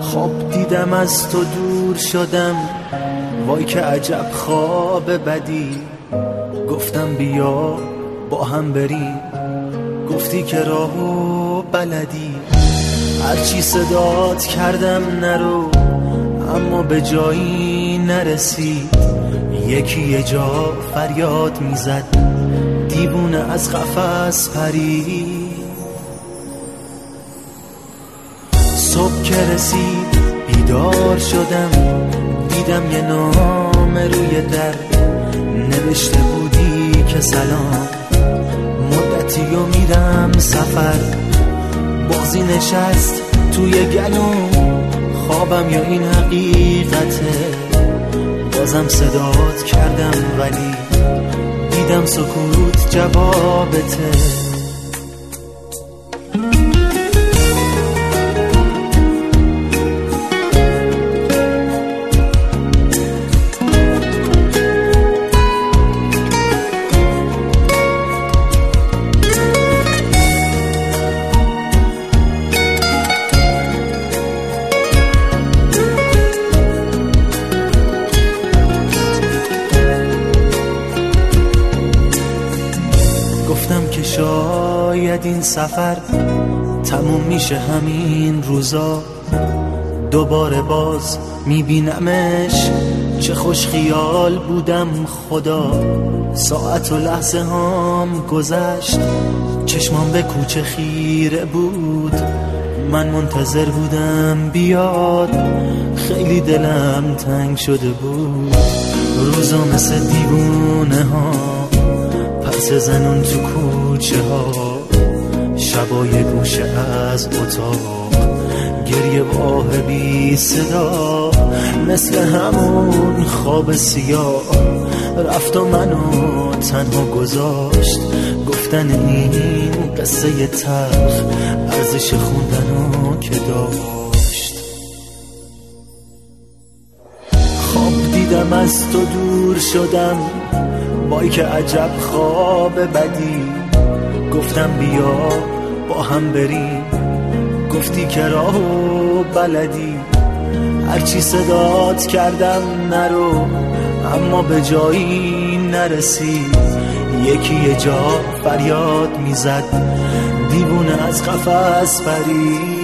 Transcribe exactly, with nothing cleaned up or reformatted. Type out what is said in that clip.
خواب دیدم از تو دور شدم، وای که عجب خواب بدی. گفتم بیا با هم بریم، گفتی که راهو بلدی. هرچی صدات کردم نرو، اما به جایی نرسید. یکی یه جا فریاد میزد، دیوونه از قفس پرید. صبح که رسید بیدار شدم، دیدم یه نام روی در، نوشته بودی که سلام، مدتی و میرم سفر. بغضی نشست توی گلوم، خوابم یا این حقیقته. بازم صدات کردم ولی دیدم سکوت جوابته. گفتم که شاید این سفر تموم میشه همین روزا، دوباره باز میبینمش. چه خوش خیال بودم خدا، ساعت و لحظه هام گذشت. چشمام به کوچه خیره بود، من منتظر بودم بیاد. خیلی دلم تنگ شده بود، روزا مثل دیوونه ها پس زنون تو کوچه ها. شبای گوشه از اتاق گریه واه بی صدا، مثل همون خواب سیاه رفت و منو تنها گذاشت. گفتن این قصه تلخ ارزش خوندنو که داشت. خواب دیدم از تو دور شدم، وای که عجب خواب بدی. گفتم بیا با هم بریم، گفتی که راهو بلدی. هرچی صدات کردم نرو، اما به جایی نرسید. یکی یه جا فریاد میزد، دیوونه از قفس پرید.